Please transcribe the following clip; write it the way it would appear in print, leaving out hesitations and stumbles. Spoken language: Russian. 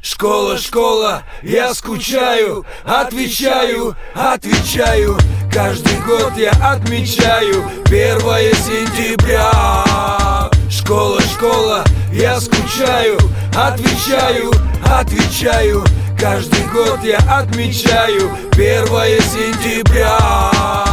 Школа, школа, я скучаю, отвечаю. Каждый год я отмечаю 1 сентября. Школа, школа, я скучаю, отвечаю. Каждый год я отмечаю 1 сентября.